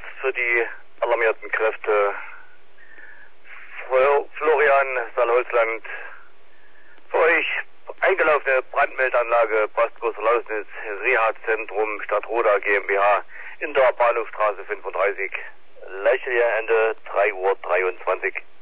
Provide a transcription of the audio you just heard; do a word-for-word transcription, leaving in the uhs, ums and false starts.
für die alarmierten Kräfte. Florian Salholzland, für euch eingelaufene Brandmeldanlage Postbus Lausnitz, Reha-Zentrum Stadtroda GmbH in der Bahnhofstraße fünfunddreißig. Lechelje Ende drei Uhr dreiundzwanzig.